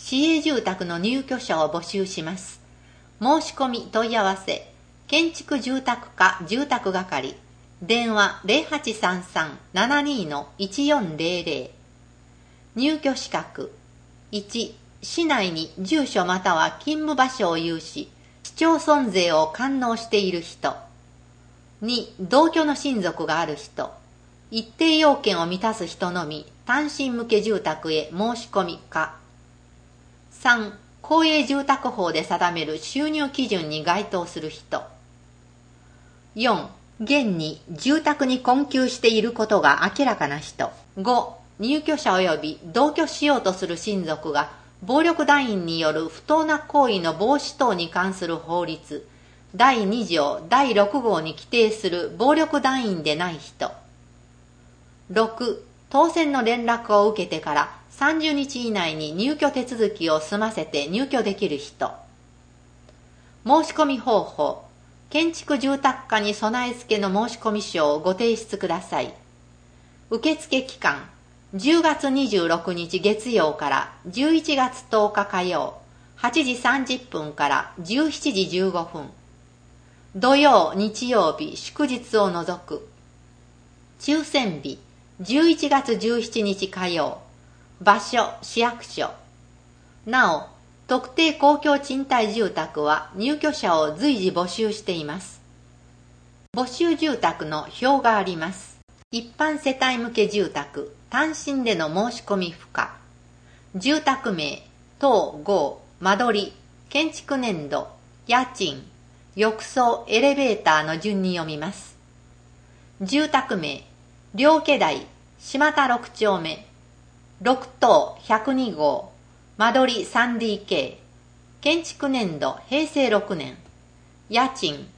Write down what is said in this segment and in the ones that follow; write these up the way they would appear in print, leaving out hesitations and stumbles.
市営住宅の入居者を募集します。申し込み問い合わせ、建築住宅課住宅係、電話 0833-72-1400。入居資格。1、市内に住所または勤務場所を有し、市町村税を完納している人。2、同居の親族がある人。一定要件を満たす人のみ、単身向け住宅へ申し込みか。3、公営住宅法で定める収入基準に該当する人。4、現に住宅に困窮していることが明らかな人。5、入居者及び同居しようとする親族が暴力団員による不当な行為の防止等に関する法律第2条第6号に規定する暴力団員でない人。6、当選の連絡を受けてから30日以内に入居手続きを済ませて入居できる人。申し込み方法。建築住宅課に備え付けの申込書をご提出ください。受付期間。10月26日月曜から11月10日火曜、8時30分から17時15分。土曜、日曜日、祝日を除く。抽選日、11月17日火曜。場所、市役所。なお、特定公共賃貸住宅は入居者を随時募集しています。募集住宅の表があります。一般世帯向け住宅、単身での申し込み不可。住宅名、等号、間取り、建築年度、家賃、浴槽、エレベーターの順に読みます。住宅名、両家台、島田6丁目、6棟102号、間取り 3DK、建築年度平成6年、家賃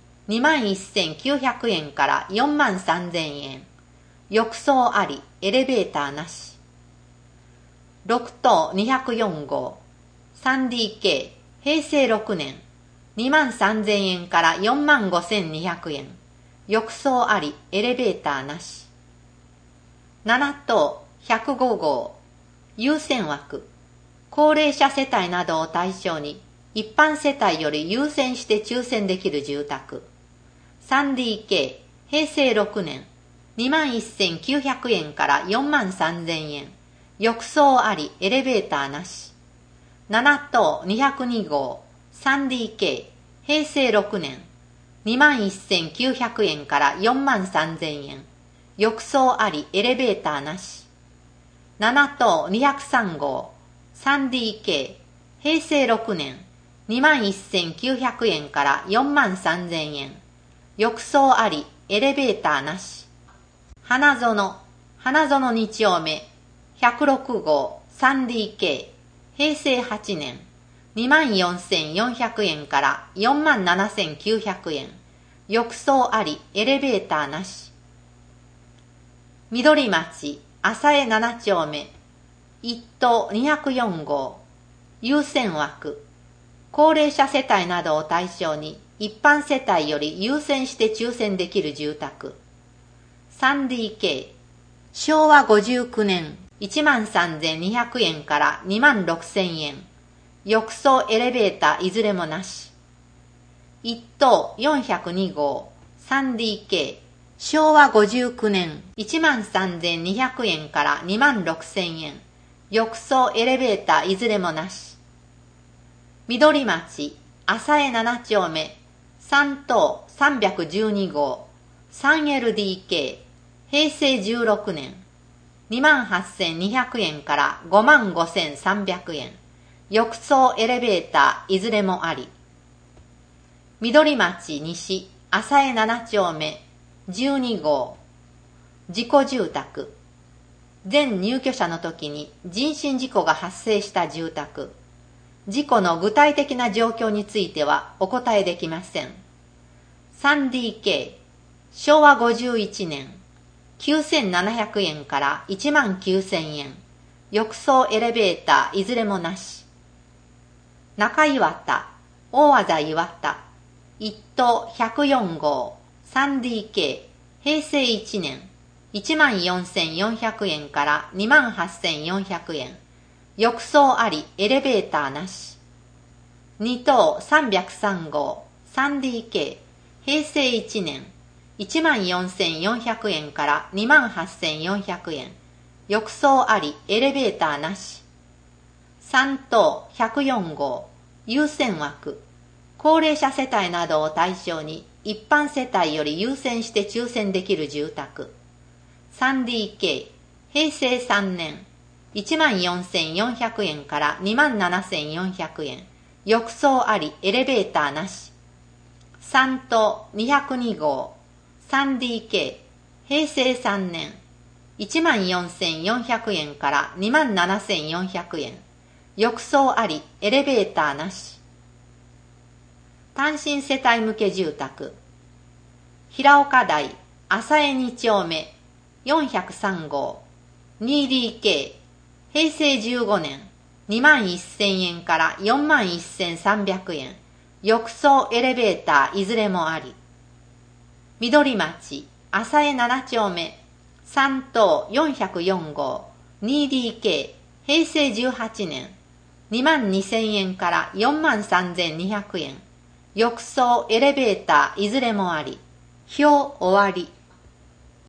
21,900円から43,000円、浴槽あり、エレベーターなし。6棟204号、3DK、平成6年、23,000円から45,200円、浴槽あり、エレベーターなし。7棟105号、優先枠、高齢者世帯などを対象に、一般世帯より優先して抽選できる住宅。3DK、平成6年、21,900円から43,000円。浴槽あり、エレベーターなし。7棟202号、3DK、平成6年。21,900円から43,000円。浴槽あり、エレベーターなし。7棟203号、3DK、平成6年。21,900円から43,000円。浴槽あり、エレベーターなし。花園2丁目、106号、3DK、平成8年、24,400円から47,900円。浴槽あり、エレベーターなし。緑町、浅江7丁目、1棟204号、優先枠。高齢者世帯などを対象に、一般世帯より優先して抽選できる住宅。3DK、昭和59年、13,200円から26,000円。浴槽エレベーターいずれもなし。1棟402号、3DK、昭和59年、13,200円から26,000円。浴槽エレベーターいずれもなし。緑町、浅江7丁目、3棟312号、3LDK、平成16年、28,200円から55,300円。浴槽エレベーターいずれもあり。緑町西、浅江7丁目、12号、事故住宅。全入居者の時に人身事故が発生した住宅。事故の具体的な状況についてはお答えできません。3DK、昭和51年、9,700円から19,000円。浴槽エレベーターいずれもなし。中岩田、大字岩田、1棟104号、3DK、平成1年、14,400円から28,400円。 浴槽あり、エレベーターなし。2棟303号 3DK 平成1年14,400円から28,400円。浴槽あり、エレベーターなし。3棟104号優先枠。高齢者世帯などを対象に一般世帯より優先して抽選できる住宅。3DK 平成3年14,400円から27,400円。浴槽あり、エレベーターなし。3棟202号 3DK 平成3年14,400円から27,400円。浴槽あり、エレベーターなし。単身世帯向け住宅。平岡台浅江2丁目403号 2DK 平成15年21,000円から41,300円。浴槽エレベーターいずれもあり。緑町浅江7丁目3棟404号 2DK 平成18年22,000円から43,200円。浴槽エレベーターいずれもあり。表終わり。